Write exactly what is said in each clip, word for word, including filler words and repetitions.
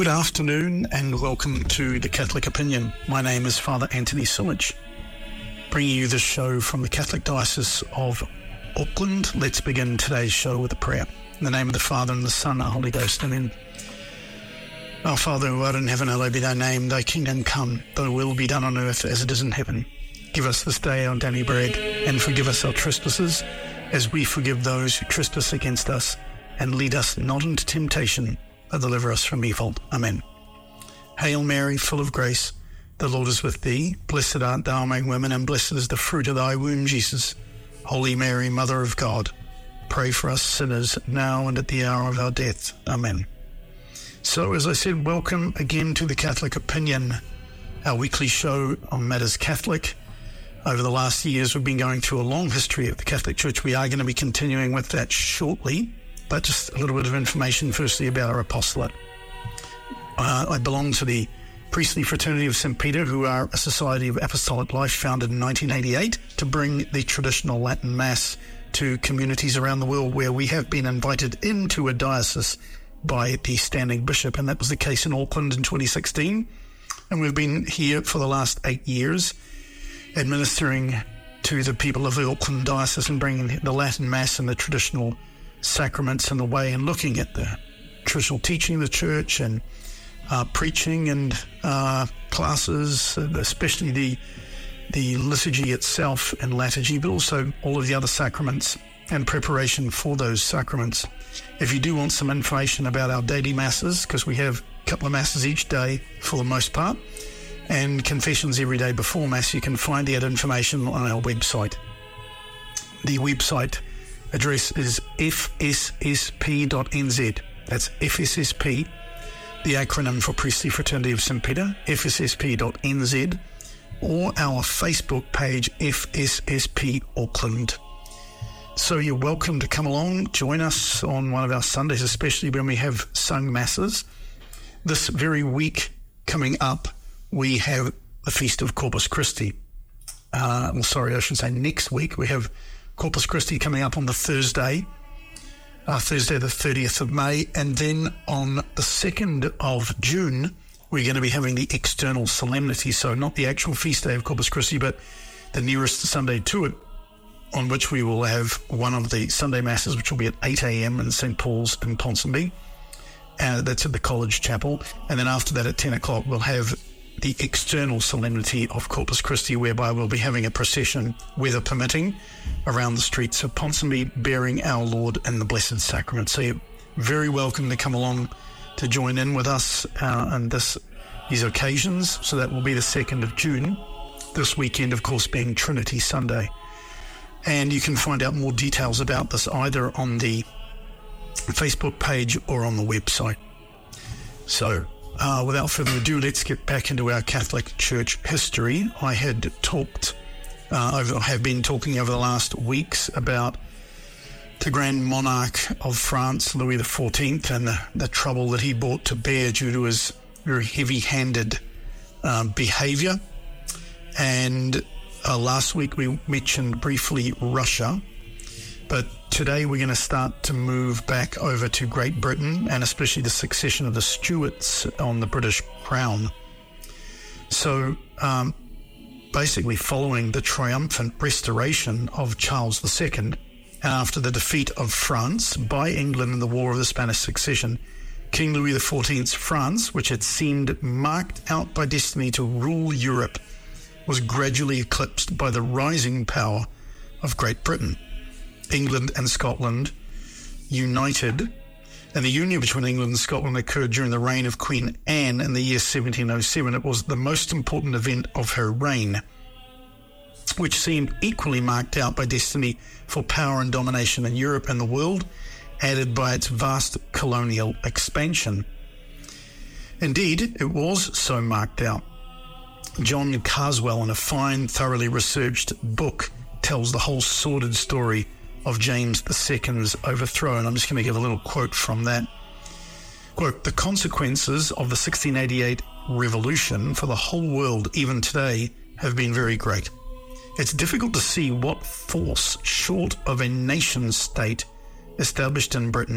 Good afternoon and welcome to The Catholic Opinion. My name is Father Anthony Sillage, bringing you this show from the Catholic Diocese of Auckland. Let's begin today's show with a prayer. In the name of the Father and the Son and the Holy Ghost, amen. Our Father who art in heaven, hallowed be thy name, thy kingdom come, thy will be done on earth as it is in heaven. Give us this day our daily bread, and forgive us our trespasses, as we forgive those who trespass against us, and lead us not into temptation, but deliver us from evil. Amen. Hail Mary, full of grace, the Lord is with thee. Blessed art thou among women, and blessed is the fruit of thy womb, Jesus. Holy Mary, Mother of God, pray for us sinners, now and at the hour of our death. Amen. So, as I said, welcome again to The Catholic Opinion, our weekly show on matters Catholic. Over the last years, we've been going through a long history of the Catholic Church. We are going to be continuing with that shortly. But just a little bit of information firstly about our apostolate. Uh, I belong to the Priestly Fraternity of Saint Peter, who are a society of apostolic life founded in nineteen eighty-eight to bring the traditional Latin Mass to communities around the world where we have been invited into a diocese by the standing bishop, and that was the case in Auckland in twenty sixteen. And we've been here for the last eight years administering to the people of the Auckland diocese and bringing the Latin Mass and the traditional sacraments in the way, and looking at the traditional teaching of the church and uh, preaching and uh, classes, especially the the liturgy itself and liturgy, but also all of the other sacraments and preparation for those sacraments. If you do want some information about our daily masses, because we have a couple of masses each day for the most part, and confessions every day before Mass, you can find that information on our website. The website address is f s s p dot n z. That's F S S P, the acronym for Priestly Fraternity of Saint Peter, f s s p dot n z, or our Facebook page, F S S P Auckland. So you're welcome to come along, join us on one of our Sundays, especially when we have sung masses. This very week coming up, we have the Feast of Corpus Christi. Uh, well, sorry, I should say next week we have Corpus Christi coming up on the Thursday, uh, Thursday the thirtieth of May, and then on the second of June, we're going to be having the external solemnity, so not the actual feast day of Corpus Christi, but the nearest Sunday to it, on which we will have one of the Sunday Masses, which will be at eight a.m. in Saint Paul's in Ponsonby. Uh, that's at the College Chapel. And then after that at ten o'clock, we'll have the external solemnity of Corpus Christi, whereby we'll be having a procession, weather permitting, around the streets of Ponsonby, bearing our Lord in the Blessed Sacrament. So you're very welcome to come along to join in with us uh, on this, these occasions. So that will be the second of June, this weekend, of course, being Trinity Sunday. And you can find out more details about this either on the Facebook page or on the website. So, Uh, without further ado, let's get back into our Catholic Church history. I had talked, uh, over, I have been talking over the last weeks about the Grand Monarch of France, Louis the fourteenth, and the, the trouble that he brought to bear due to his very heavy-handed uh, behaviour. And uh, last week we mentioned briefly Russia, but today we're going to start to move back over to Great Britain, and especially the succession of the Stuarts on the British crown. So um, basically following the triumphant restoration of Charles the Second, and after the defeat of France by England in the War of the Spanish Succession, King Louis the fourteenth's France, which had seemed marked out by destiny to rule Europe, was gradually eclipsed by the rising power of Great Britain. England and Scotland united, and the union between England and Scotland occurred during the reign of Queen Anne in the year seventeen oh seven. It was the most important event of her reign, which seemed equally marked out by destiny for power and domination in Europe and the world, added by its vast colonial expansion. Indeed, it was so marked out. John Carswell, in a fine, thoroughly researched book, tells the whole sordid story of James the Second's overthrow, and I'm just going to give a little quote from that. Quote, "The consequences of the sixteen eighty-eight revolution for the whole world, even today, have been very great. It's difficult to see what force, short of a nation-state established in Britain,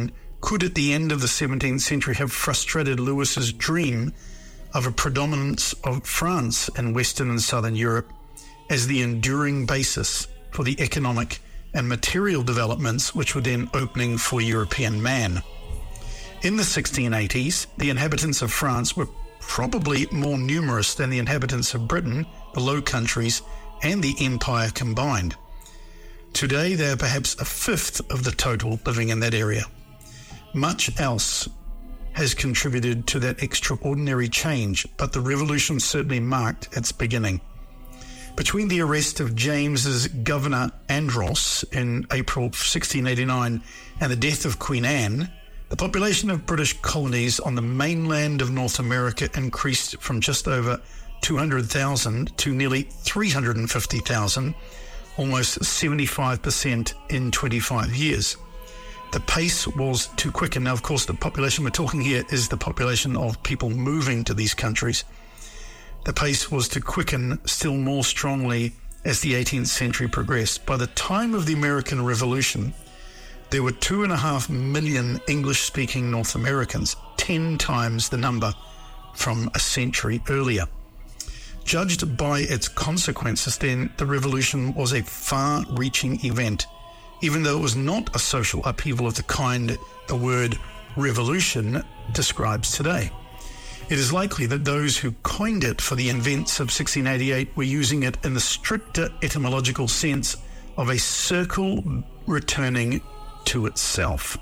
could at the end of the seventeenth century have frustrated Lewis's dream of a predominance of France in Western and Southern Europe as the enduring basis for the economic and material developments which were then opening for European man. In the sixteen eighties, the inhabitants of France were probably more numerous than the inhabitants of Britain, the Low Countries, and the Empire combined. Today, they are perhaps a fifth of the total living in that area. Much else has contributed to that extraordinary change, but the revolution certainly marked its beginning. Between the arrest of James's governor Andros in April sixteen eighty-nine and the death of Queen Anne, the population of British colonies on the mainland of North America increased from just over two hundred thousand to nearly three hundred fifty thousand, almost seventy-five percent in twenty-five years. The pace was too quick, and now, of course, the population we're talking here is the population of people moving to these countries. The pace was to quicken still more strongly as the eighteenth century progressed. By the time of the American Revolution, there were two and a half million English-speaking North Americans, ten times the number from a century earlier. Judged by its consequences, then, the revolution was a far-reaching event, even though it was not a social upheaval of the kind the word revolution describes today. It is likely that those who coined it for the events of sixteen eighty-eight were using it in the stricter etymological sense of a circle returning to itself.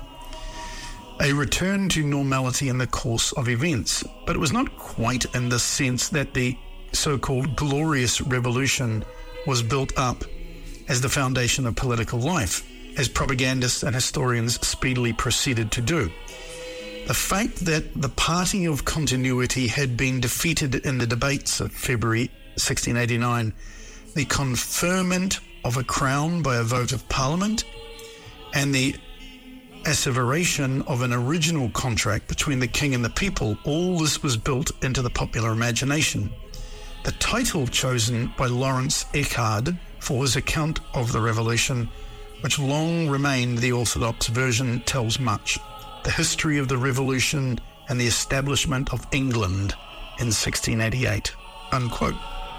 A return to normality in the course of events, but it was not quite in the sense that the so-called glorious revolution was built up as the foundation of political life, as propagandists and historians speedily proceeded to do. The fact that the party of continuity had been defeated in the debates of February sixteen eighty-nine, the conferment of a crown by a vote of Parliament, and the asseveration of an original contract between the king and the people, all this was built into the popular imagination. The title chosen by Lawrence Echard for his account of the revolution, which long remained the orthodox version, tells much. The history of the revolution and the establishment of England in sixteen eighty-eight, unquote.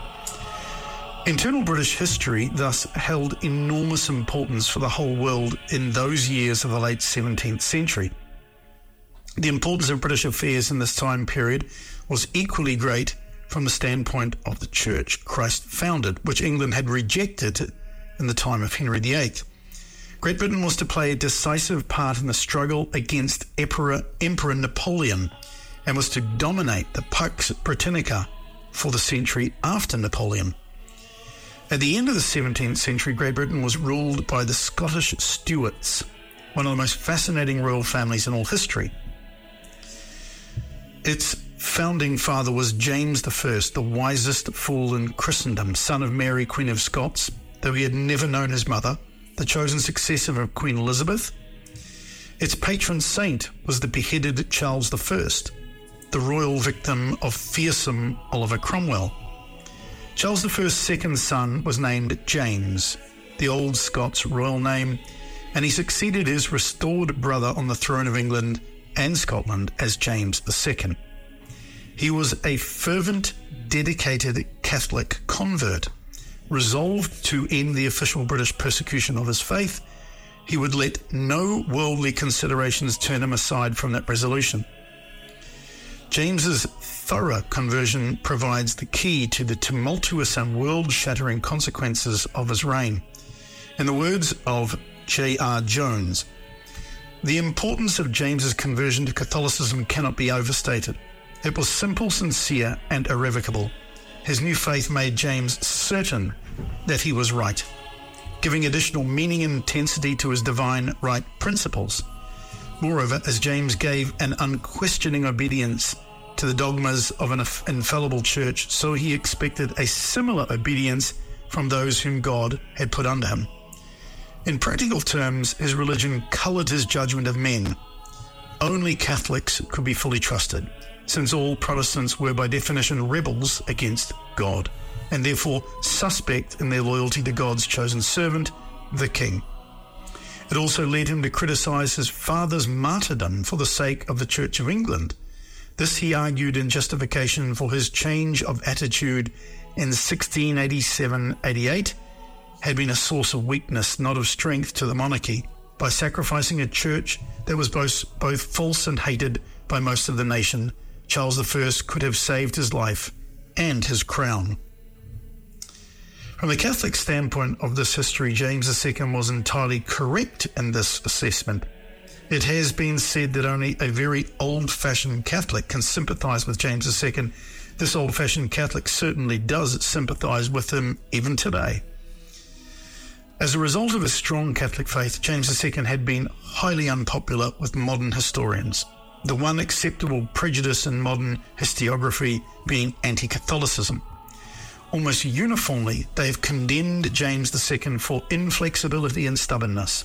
Internal British history thus held enormous importance for the whole world in those years of the late seventeenth century. The importance of British affairs in this time period was equally great from the standpoint of the Church Christ founded, which England had rejected in the time of Henry the Eighth. Great Britain was to play a decisive part in the struggle against Emperor, Emperor Napoleon, and was to dominate the Pax Britannica for the century after Napoleon. At the end of the seventeenth century, Great Britain was ruled by the Scottish Stuarts, one of the most fascinating royal families in all history. Its founding father was James the First, the wisest fool in Christendom, son of Mary, Queen of Scots, though he had never known his mother, the chosen successor of Queen Elizabeth. Its patron saint was the beheaded Charles the First, the royal victim of fearsome Oliver Cromwell. Charles the First's second son was named James, the old Scots royal name, and he succeeded his restored brother on the throne of England and Scotland as James the Second. He was a fervent, dedicated Catholic convert. Resolved to end the official British persecution of his faith, he would let no worldly considerations turn him aside from that resolution. James's thorough conversion provides the key to the tumultuous and world-shattering consequences of his reign. In the words of J R Jones, the importance of James's conversion to Catholicism cannot be overstated. It was simple, sincere, and irrevocable. His new faith made James certain that he was right, giving additional meaning and intensity to his divine right principles. Moreover, as James gave an unquestioning obedience to the dogmas of an infallible church, so he expected a similar obedience from those whom God had put under him. In practical terms, his religion coloured his judgment of men. Only Catholics could be fully trusted, since all Protestants were by definition rebels against God, and therefore suspect in their loyalty to God's chosen servant, the King. It also led him to criticise his father's martyrdom for the sake of the Church of England. This, he argued, in justification for his change of attitude in sixteen eighty-seven eighty-eight, had been a source of weakness, not of strength, to the monarchy, by sacrificing a church that was both, both false and hated by most of the nation. Charles the First could have saved his life and his crown. From the Catholic standpoint of this history, James the Second was entirely correct in this assessment. It has been said that only a very old-fashioned Catholic can sympathise with James the Second. This old-fashioned Catholic certainly does sympathise with him even today. As a result of his strong Catholic faith, James the Second had been highly unpopular with modern historians, the one acceptable prejudice in modern historiography being anti-Catholicism. Almost uniformly, they have condemned James the Second for inflexibility and stubbornness.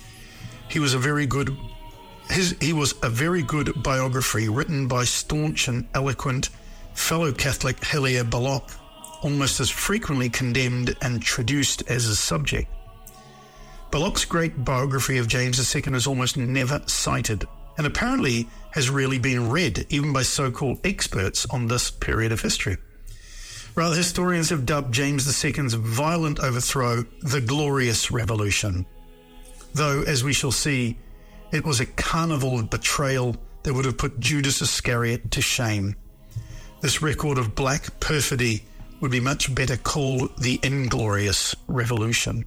He was a very good his, he was a very good biography written by staunch and eloquent fellow Catholic Hilaire Belloc, almost as frequently condemned and traduced as his subject. Belloc's great biography of James the Second is almost never cited, and apparently has rarely been read, even by so-called experts on this period of history. Rather, historians have dubbed James the Second's violent overthrow the Glorious Revolution, though, as we shall see, it was a carnival of betrayal that would have put Judas Iscariot to shame. This record of black perfidy would be much better called the Inglorious Revolution.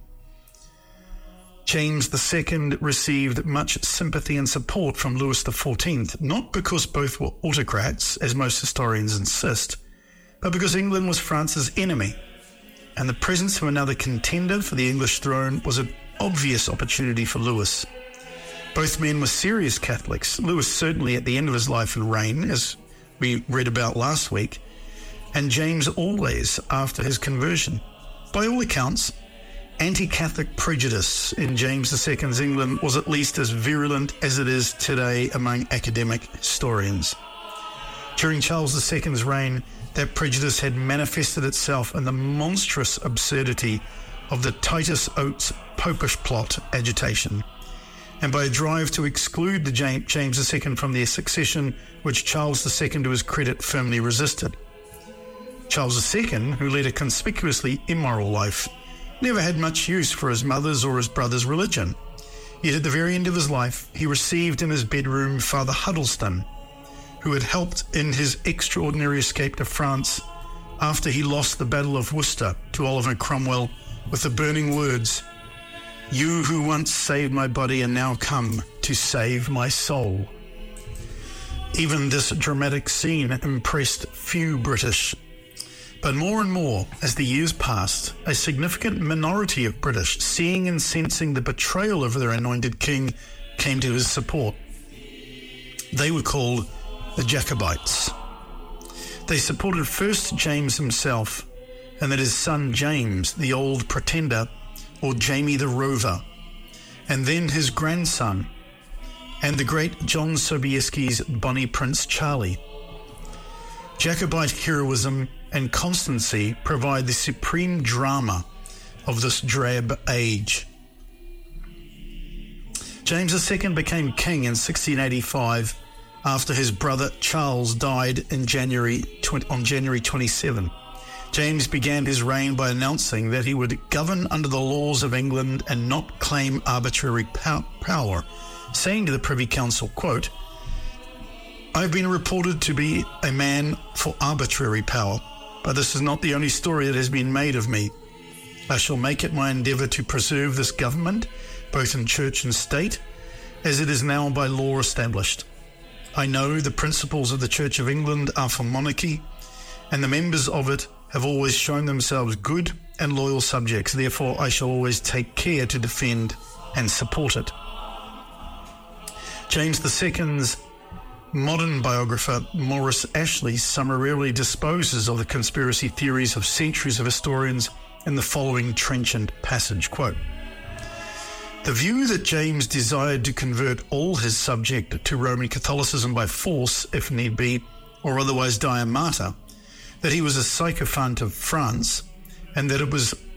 James the Second received much sympathy and support from Louis the Fourteenth, not because both were autocrats, as most historians insist, but because England was France's enemy, and the presence of another contender for the English throne was an obvious opportunity for Louis. Both men were serious Catholics, Louis certainly at the end of his life and reign, as we read about last week, and James always after his conversion. By all accounts, anti-Catholic prejudice in James the Second's England was at least as virulent as it is today among academic historians. During Charles the Second's reign, that prejudice had manifested itself in the monstrous absurdity of the Titus Oates Popish plot agitation, and by a drive to exclude the James the Second from their succession, which Charles the Second, to his credit, firmly resisted. Charles the Second, who led a conspicuously immoral life, never had much use for his mother's or his brother's religion. Yet at the very end of his life, he received in his bedroom Father Huddleston, who had helped in his extraordinary escape to France after he lost the Battle of Worcester to Oliver Cromwell, with the burning words, "You who once saved my body are now come to save my soul." Even this dramatic scene impressed few British. But more and more, as the years passed, a significant minority of British, seeing and sensing the betrayal of their anointed king, came to his support. They were called the Jacobites. They supported first James himself, and then his son James, the Old Pretender, or Jamie the Rover, and then his grandson, and the great John Sobieski's Bonnie Prince Charlie. Jacobite heroism and constancy provide the supreme drama of this drab age. James the Second became king in sixteen eighty-five after his brother Charles died in January on January twenty-seventh. James began his reign by announcing that he would govern under the laws of England and not claim arbitrary pow- power, saying to the Privy Council, quote, "I have been reported to be a man for arbitrary power, but this is not the only story that has been made of me. I shall make it my endeavour to preserve this government, both in church and state, as it is now by law established. I know the principles of the Church of England are for monarchy, and the members of it have always shown themselves good and loyal subjects. Therefore, I shall always take care to defend and support it." James the Second's modern biographer Maurice Ashley summarily disposes of the conspiracy theories of centuries of historians in the following trenchant passage, quote, "The view that James desired to convert all his subject to Roman Catholicism by force, if need be, or otherwise die a martyr, that he was a sycophant of France, and that it was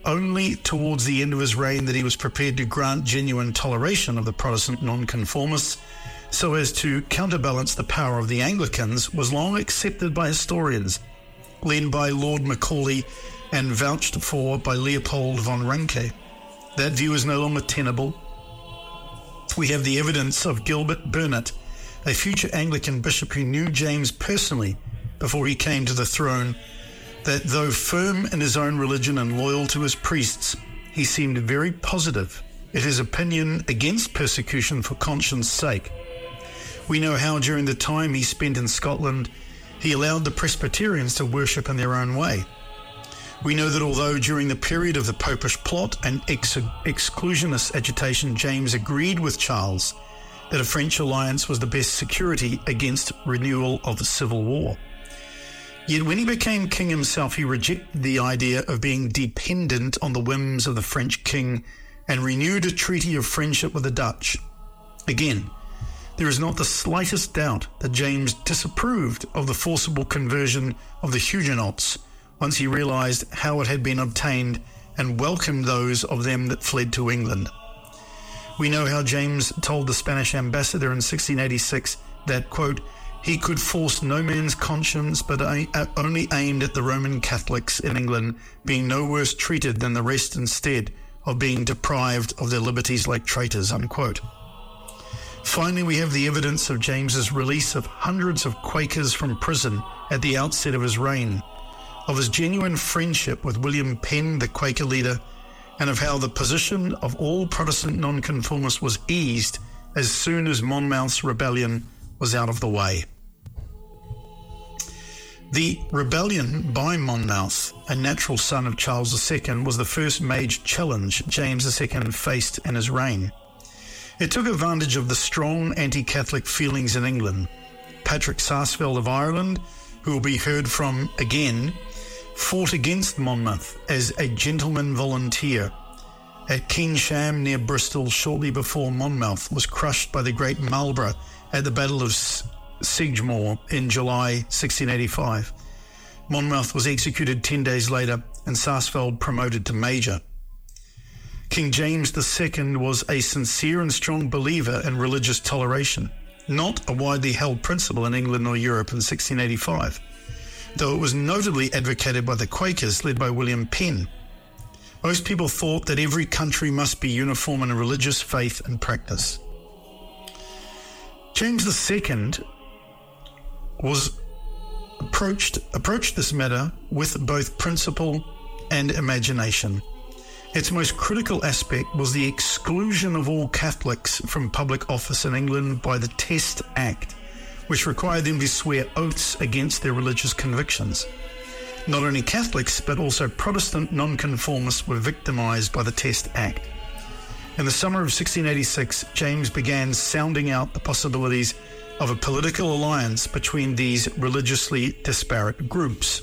only towards the end of his reign that he was prepared to grant genuine toleration of the Protestant nonconformists, so as to counterbalance the power of the Anglicans, was long accepted by historians, led by Lord Macaulay and vouched for by Leopold von Ranke. That view is no longer tenable. We have the evidence of Gilbert Burnet, a future Anglican bishop who knew James personally before he came to the throne, that though firm in his own religion and loyal to his priests, he seemed very positive in his opinion against persecution for conscience sake. We know how during the time he spent in Scotland, he allowed the Presbyterians to worship in their own way. We know that although during the period of the Popish plot and ex- exclusionist agitation, James agreed with Charles that a French alliance was the best security against renewal of the Civil War. Yet when he became king himself, he rejected the idea of being dependent on the whims of the French king and renewed a treaty of friendship with the Dutch. Again, there is not the slightest doubt that James disapproved of the forcible conversion of the Huguenots once he realised how it had been obtained and welcomed those of them that fled to England. We know how James told the Spanish ambassador in sixteen eighty-six that, quote, he could force no man's conscience, but only aimed at the Roman Catholics in England being no worse treated than the rest, instead of being deprived of their liberties like traitors, unquote. Finally, we have the evidence of James's release of hundreds of Quakers from prison at the outset of his reign, of his genuine friendship with William Penn, the Quaker leader, and of how the position of all Protestant nonconformists was eased as soon as Monmouth's rebellion was out of the way. The rebellion by Monmouth, a natural son of Charles the Second, was the first major challenge James the Second faced in his reign. It took advantage of the strong anti-Catholic feelings in England. Patrick Sarsfield of Ireland, who will be heard from again, fought against Monmouth as a gentleman volunteer at Keensham near Bristol shortly before Monmouth was crushed by the great Marlborough at the Battle of Sedgemoor in July sixteen eighty-five. Monmouth was executed ten days later and Sarsfield promoted to Major. King James the Second was a sincere and strong believer in religious toleration, not a widely held principle in England or Europe in sixteen eighty-five, though it was notably advocated by the Quakers led by William Penn. Most people thought that every country must be uniform in religious faith and practice. James the Second was approached approached this matter with both principle and imagination. Its most critical aspect was the exclusion of all Catholics from public office in England by the Test Act, which required them to swear oaths against their religious convictions. Not only Catholics, but also Protestant nonconformists were victimised by the Test Act. In the summer of sixteen eighty-six, James began sounding out the possibilities of a political alliance between these religiously disparate groups.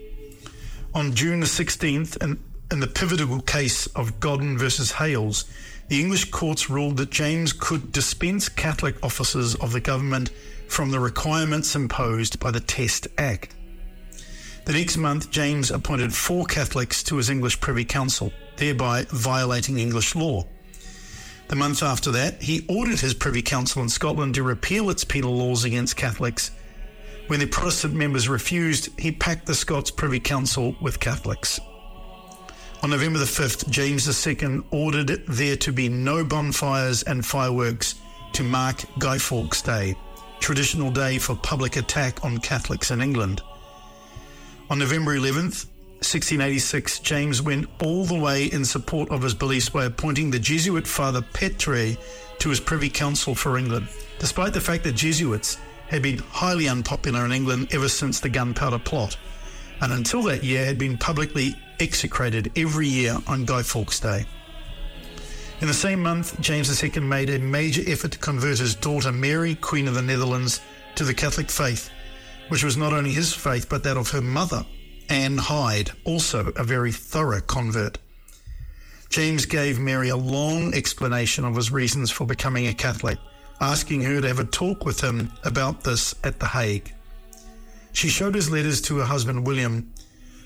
On June the sixteenth, in, in the pivotal case of Godden versus Hales, the English courts ruled that James could dispense Catholic officers of the government from the requirements imposed by the Test Act. The next month, James appointed four Catholics to his English Privy Council, thereby violating English law. The month after that, he ordered his Privy Council in Scotland to repeal its penal laws against Catholics. When the Protestant members refused, he packed the Scots Privy Council with Catholics. On November the fifth, James the Second ordered there to be no bonfires and fireworks to mark Guy Fawkes Day, traditional day for public attack on Catholics in England. On November eleventh, sixteen eighty-six, James went all the way in support of his beliefs by appointing the Jesuit Father Petre to his Privy Council for England, despite the fact that Jesuits had been highly unpopular in England ever since the Gunpowder Plot, and until that year had been publicly execrated every year on Guy Fawkes Day. In the same month, James the Second made a major effort to convert his daughter Mary, Queen of the Netherlands, to the Catholic faith, which was not only his faith but that of her mother, Anne Hyde, also a very thorough convert. James gave Mary a long explanation of his reasons for becoming a Catholic, asking her to have a talk with him about this at The Hague. She showed his letters to her husband William,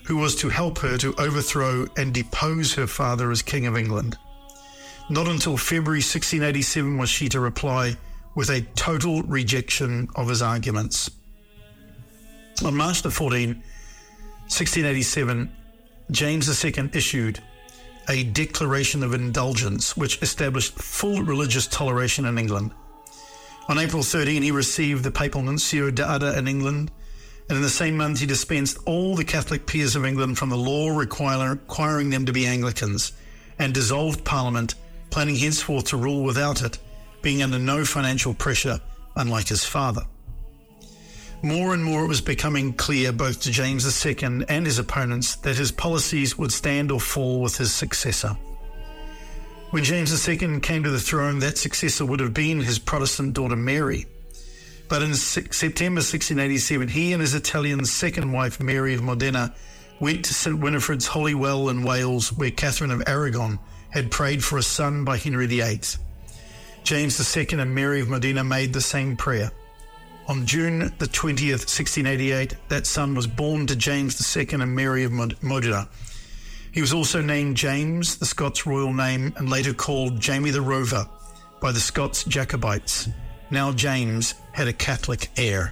who was to help her to overthrow and depose her father as King of England. Not until February sixteen eighty-seven was she to reply with a total rejection of his arguments. On March the fourteenth, sixteen eighty-seven, James the Second issued a Declaration of Indulgence, which established full religious toleration in England. On April thirteenth, he received the Papal Nuncio d'Ada in England, and in the same month he dispensed all the Catholic peers of England from the law requiring them to be Anglicans, and dissolved Parliament, planning henceforth to rule without it, being under no financial pressure, unlike his father. More and more it was becoming clear both to James the Second and his opponents that his policies would stand or fall with his successor. When James the Second came to the throne, that successor would have been his Protestant daughter Mary. But in September sixteen eighty-seven, he and his Italian second wife Mary of Modena went to Saint Winifred's Holy Well in Wales, where Catherine of Aragon had prayed for a son by Henry the Eighth. James the Second and Mary of Modena made the same prayer. On June the twentieth, sixteen eighty-eight, that son was born to James the Second and Mary of Modena. He was also named James, the Scots royal name, and later called Jamie the Rover by the Scots Jacobites. Now James had a Catholic heir.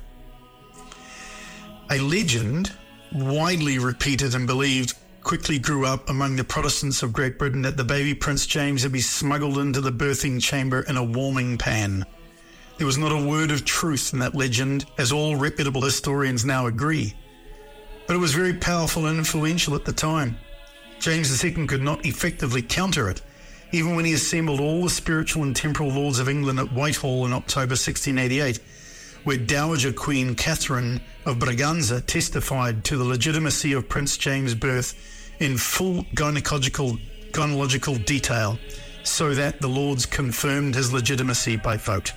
A legend, widely repeated and believed, quickly grew up among the Protestants of Great Britain that the baby Prince James had been smuggled into the birthing chamber in a warming pan. There was not a word of truth in that legend, as all reputable historians now agree. But it was very powerful and influential at the time. James the Second could not effectively counter it, even when he assembled all the spiritual and temporal lords of England at Whitehall in October sixteen eighty-eight, where Dowager Queen Catherine of Braganza testified to the legitimacy of Prince James' birth in full gynecological, gynecological detail, so that the lords confirmed his legitimacy by vote.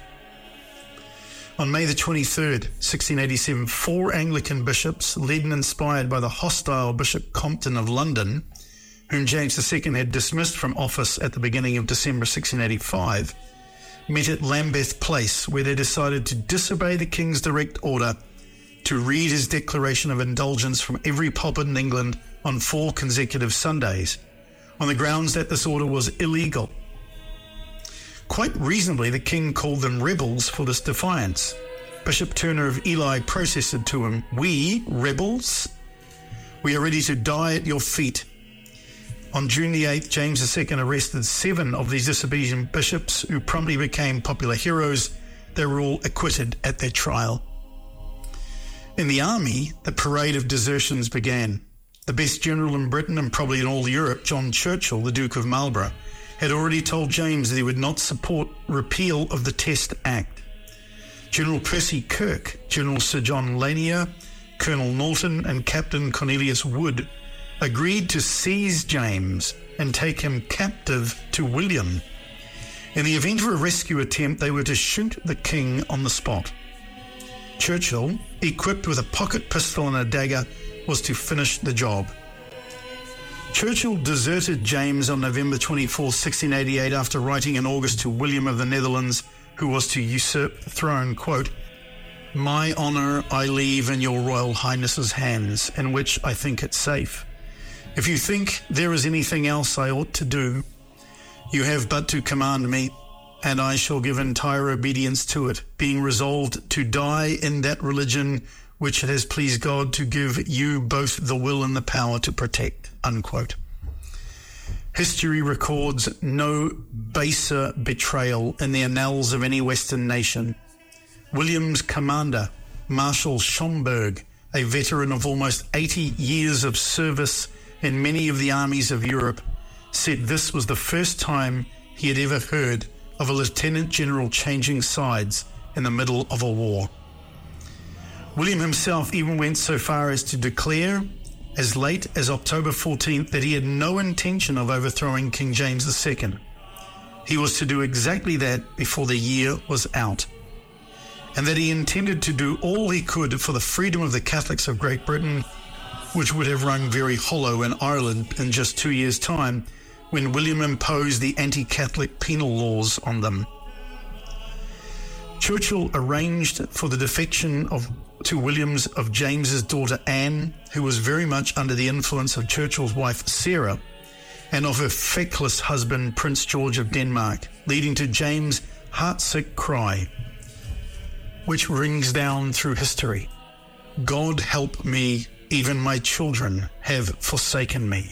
On May the twenty-third, sixteen eighty-seven, four Anglican bishops, led and inspired by the hostile Bishop Compton of London, whom James the Second had dismissed from office at the beginning of December sixteen eighty-five, met at Lambeth Place, where they decided to disobey the King's direct order to read his Declaration of Indulgence from every pulpit in England on four consecutive Sundays, on the grounds that this order was illegal. Quite reasonably, the King called them rebels for this defiance. Bishop Turner of Ely protested to him, "We, rebels? We are ready to die at your feet." On June the eighth, James the Second arrested seven of these disobedient bishops, who promptly became popular heroes. They were all acquitted at their trial. In the army, the parade of desertions began. The best general in Britain and probably in all Europe, John Churchill, the Duke of Marlborough, had already told James that he would not support repeal of the Test Act. General Percy Kirk, General Sir John Lanier, Colonel Norton and Captain Cornelius Wood agreed to seize James and take him captive to William. In the event of a rescue attempt, they were to shoot the king on the spot. Churchill, equipped with a pocket pistol and a dagger, was to finish the job. Churchill deserted James on November twenty-fourth, sixteen eighty-eight, after writing in August to William of the Netherlands, who was to usurp the throne, quote, "My honour I leave in your Royal Highness's hands, in which I think it safe. If you think there is anything else I ought to do, you have but to command me, and I shall give entire obedience to it, being resolved to die in that religion which it has pleased God to give you both the will and the power to protect," unquote. History records no baser betrayal in the annals of any Western nation. William's commander, Marshal Schomberg, a veteran of almost eighty years of service in many of the armies of Europe, said this was the first time he had ever heard of a lieutenant general changing sides in the middle of a war. William himself even went so far as to declare, as late as October fourteenth, that he had no intention of overthrowing King James the Second. He was to do exactly that before the year was out, and that he intended to do all he could for the freedom of the Catholics of Great Britain, which would have rung very hollow in Ireland in just two years' time, when William imposed the anti-Catholic penal laws on them. Churchill arranged for the defection of to William's of James's daughter Anne, who was very much under the influence of Churchill's wife Sarah and of her feckless husband Prince George of Denmark, leading to James' heartsick cry, which rings down through history: "God help me, even my children have forsaken me."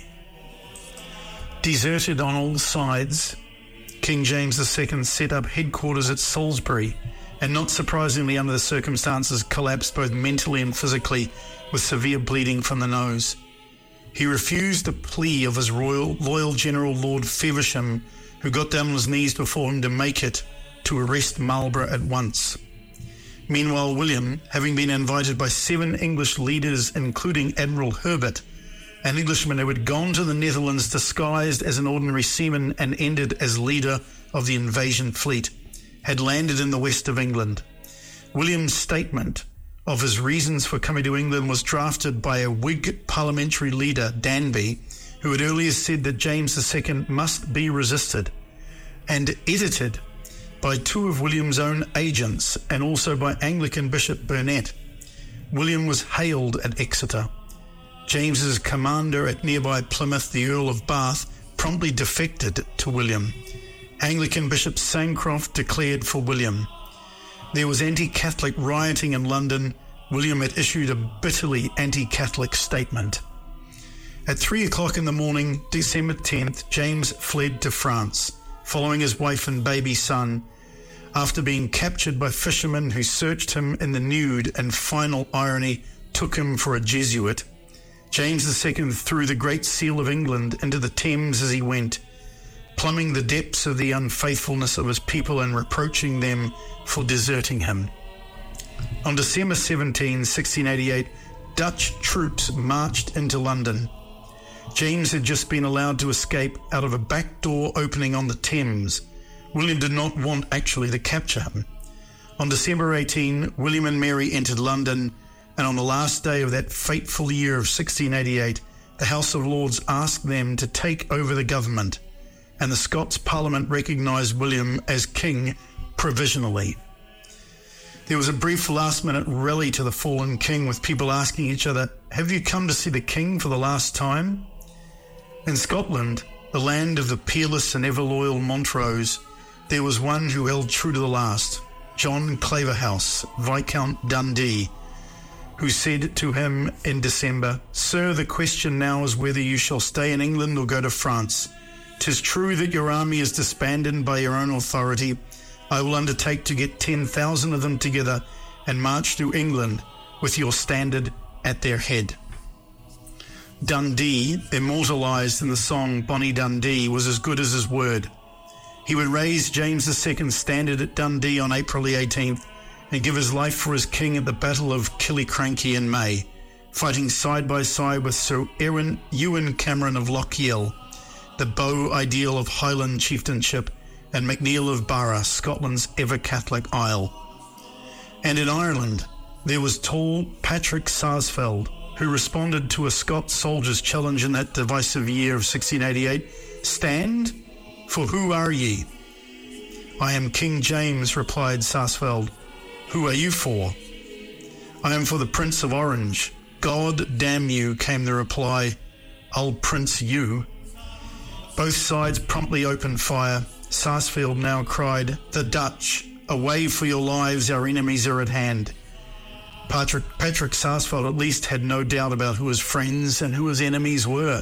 Deserted on all sides, King James the Second set up headquarters at Salisbury, and not surprisingly under the circumstances collapsed both mentally and physically with severe bleeding from the nose. He refused the plea of his royal loyal general Lord Feversham, who got down on his knees before him to make it to arrest Marlborough at once. Meanwhile, William, having been invited by seven English leaders, including Admiral Herbert, an Englishman who had gone to the Netherlands disguised as an ordinary seaman and ended as leader of the invasion fleet, had landed in the west of England. William's statement of his reasons for coming to England was drafted by a Whig parliamentary leader, Danby, who had earlier said that James the Second must be resisted, and edited by two of William's own agents and also by Anglican Bishop Burnet. William was hailed at Exeter. James's commander at nearby Plymouth, the Earl of Bath, promptly defected to William. Anglican Bishop Sancroft declared for William. There was anti-Catholic rioting in London. William had issued a bitterly anti-Catholic statement. At three o'clock in the morning, December tenth, James fled to France, following his wife and baby son, after being captured by fishermen who searched him in the nude and, final irony, took him for a Jesuit. James the Second threw the Great Seal of England into the Thames as he went, plumbing the depths of the unfaithfulness of his people and reproaching them for deserting him. On December seventeenth, sixteen eighty-eight, Dutch troops marched into London. James had just been allowed to escape out of a back door opening on the Thames. William did not want actually to capture him. On December eighteenth, William and Mary entered London, and on the last day of that fateful year of sixteen eighty-eight, the House of Lords asked them to take over the government, and the Scots Parliament recognised William as king provisionally. There was a brief last-minute rally to the fallen king, with people asking each other, "Have you come to see the king for the last time?" In Scotland, the land of the peerless and ever-loyal Montrose, there was one who held true to the last, John Claverhouse, Viscount Dundee, who said to him in December, "Sir, the question now is whether you shall stay in England or go to France. 'Tis true that your army is disbanded by your own authority. I will undertake to get ten thousand of them together and march through England with your standard at their head." Dundee, immortalised in the song Bonnie Dundee, was as good as his word. He would raise James the Second's standard at Dundee on April the eighteenth and give his life for his king at the Battle of Killiecrankie in May, fighting side by side with Sir Ewan, Ewan Cameron of Lochiel, the beau ideal of Highland chieftainship, and MacNeil of Barra, Scotland's ever-Catholic isle. And in Ireland, there was tall Patrick Sarsfield, who responded to a Scots soldier's challenge in that divisive year of sixteen eighty-eight, "Stand? For who are ye?" "I am King James," replied Sarsfield. "Who are you for?" "I am for the Prince of Orange." "God damn you," came the reply. "I'll prince you." Both sides promptly opened fire. Sarsfield now cried, "The Dutch, away for your lives, our enemies are at hand." Patrick, Patrick Sarsfield at least had no doubt about who his friends and who his enemies were.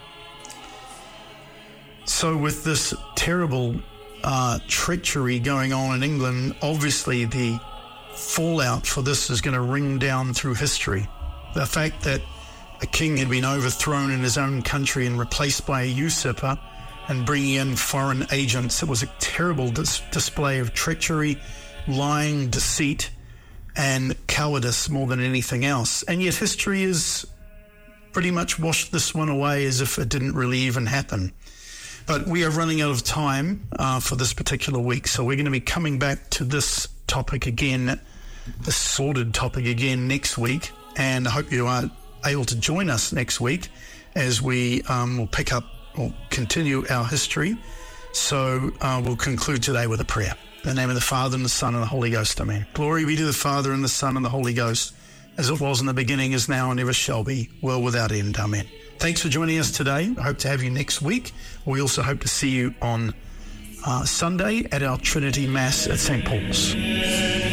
So with this terrible uh, treachery going on in England, obviously the fallout for this is going to ring down through history. The fact that a king had been overthrown in his own country and replaced by a usurper and bringing in foreign agents, it was a terrible dis- display of treachery, lying, deceit, and cowardice more than anything else. And yet history has pretty much washed this one away as if it didn't really even happen. But we are running out of time uh, for this particular week, so we're going to be coming back to this topic again, this sordid topic again next week, and I hope you are able to join us next week as we um, will pick up or continue our history. So uh, we'll conclude today with a prayer. In the name of the Father, and the Son, and the Holy Ghost. Amen. Glory be to the Father, and the Son, and the Holy Ghost, as it was in the beginning, is now, and ever shall be, world without end. Amen. Thanks for joining us today. I hope to have you next week. We also hope to see you on uh, Sunday at our Trinity Mass at Saint Paul's.